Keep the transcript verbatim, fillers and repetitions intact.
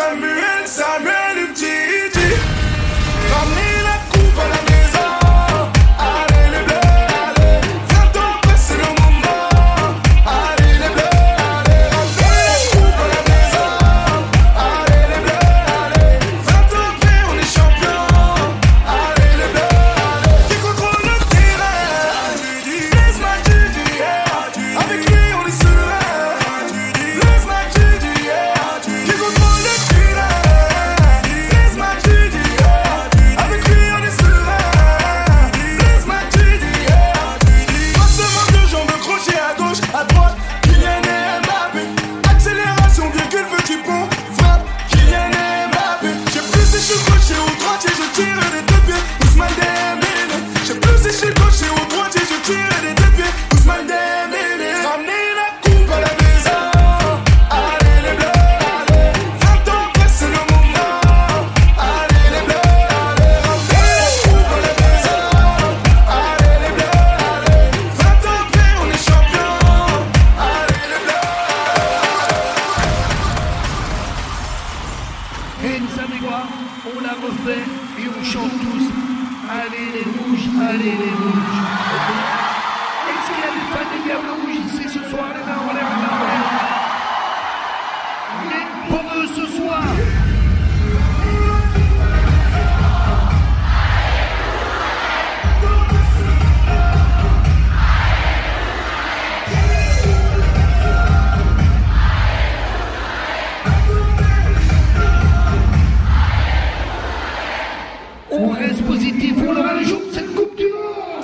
Samuel, Samuel et Gigi. Ramenez la coupe à la maison. Allez les bleus, allez. Viens donc passer le moment. Allez les bleus, allez. Ramenez la coupe à la maison. Allez les bleus, allez. Viens donc, mais on est champion. Allez les bleus, allez. Qui contrôle le terrain? Laisse-moi Gigi, yeah. Avec lui on est serein. Laisse-moi Gigi, yeah. Qui contrôle le terrain? Laisse-moi Gigi, yeah. Avec lui on est serein. Laisse-moi Gigi, yeah. Pas seulement deux jambes crochet à gauche, à droite. Kylian et Mbappé. Accélération, virgule, petit pont. Frappe, Kylian et Mbappé. J'ai plus si je suis gaucher ou droitier, je tire des deux pieds. Ousmane Dembélé. J'ai plus si je suis gaucher ou droitier, je tire des deux pieds. Ousmane Dembélé. Ramenez la coupe à la maison. Allez les bleus, allez. Viens donc passer le moment. Allez les bleus, allez. Ramenez la coupe à la maison. Allez les bleus, allez. Viens donc, mais on est champion. Allez les bleus. Et vous savez quoi? On la refait et on chante tous. Allez les rouges, allez les rouges. Est-ce qu'il y a des fans des Diables Rouges ici ce soir? Les mains en l'air, les mains en l'air. Mais pour eux ce soir. On reste positif, on le